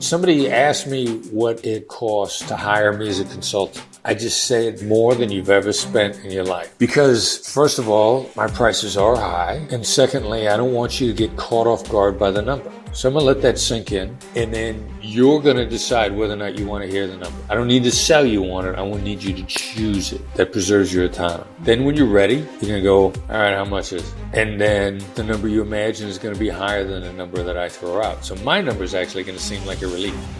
Somebody asked me what it costs to hire me as a consultant. I just say it more than you've ever spent in your life. Because, first of all, my prices are high. And secondly, I don't want you to get caught off guard by the number. So I'm going to let that sink in. And then you're going to decide whether or not you want to hear the number. I don't need to sell you on it. I will need you to choose it. That preserves your autonomy. Then when you're ready, you're going to go, all right, how much is it? And then the number you imagine is going to be higher than the number that I throw out. So my number is actually going to seem like a relief.